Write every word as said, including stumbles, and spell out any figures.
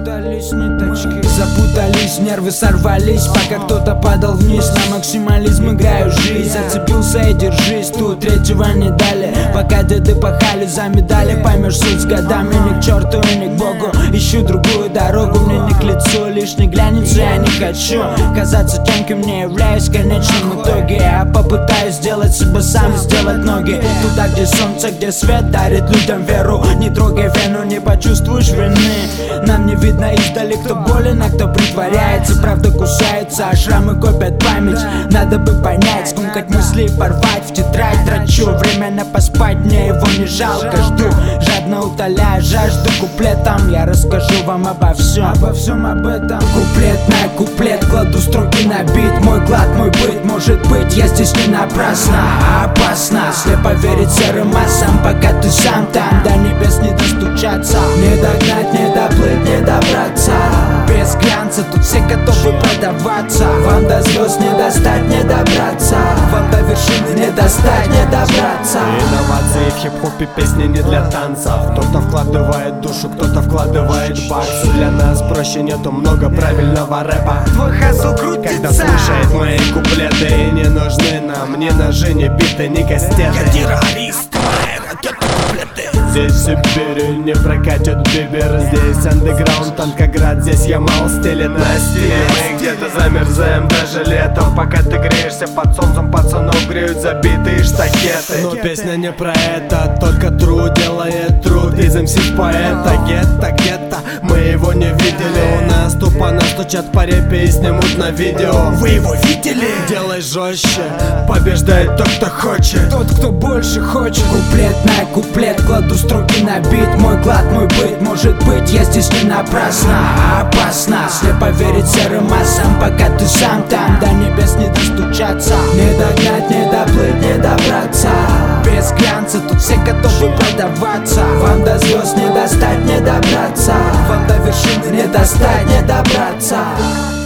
Запутались ниточки, запутались, нервы сорвались, пока кто-то падал вниз. На максимализм играю жизнь, зацепился и держись, тут третьего не дали. Пока деды пахали за медали, поймешь суть с годами. Ни к черту и ни к богу, ищу другую дорогу. Мне не к лицу лишний глянец, я не хочу казаться тем, кем не являюсь в конечном итоге. Я попытаюсь сделать себя сам, сделать ноги туда, где солнце, где свет дарит людям веру. Не трогай вену, не почувствуешь вины. Нам не видно издали, кто болен, а кто притворяется. Правда кусается, а шрамы копят память. Надо бы понять, скомкать мысли и порвать в тетрадь. Трачу время на поспать, мне его не жалко. Жду, жадно утоляя жажду куплетом. Я расскажу вам обо всем, обо всем об этом. Куплет на куплет, кладу строки на бит. Мой клад, мой быт, может быть, я здесь не напрасно. А опасно, слепо верить серым массам, пока ты сам там, до небес не достучаться. Не догнать, не доплыть, не добраться. Без глянца, тут все готовы продаваться. Вам до звезд не достать, не добраться. Вам до вершины не достать, не добраться. Инновации в хип-хопе, песни не для танцев. Кто-то вкладывает душу, кто-то вкладывает баксы. Для нас проще, нету много правильного рэпа. Твой хасл крутится, когда слушает мои куплеты. Не нужны нам ни ножи, ни биты, ни кастеты. Я террорист, мои ракеты куплеты. Здесь в Сибири не прокатит бибер. Здесь андеграунд, Танкоград, здесь Ямал стелет на стиле. Мы где-то замерзаем даже летом, пока ты греешься под солнцем, пацанов греют забитые штакеты. Но песня не про это, только тру делает труд из эм си поэта. Гетто, гетто, мы его не видели. У нас тупо настучат по репе и снимут на видео. Вы его видели? Делай жестче, побеждает тот, кто хочет. Тот, кто больше хочет. Куплет на куплет, кладу строки на бит. Мой клад, мой быт, может быть, я здесь не напрасно. А опасно, слепо верить серым массам, пока ты сам там, до небес не достучаться. Не догнать, не доплыть, не добраться. Без глянца, тут все готовы продаваться. Вам до звезд не достать, не добраться. Вам до вершины не достать, не добраться.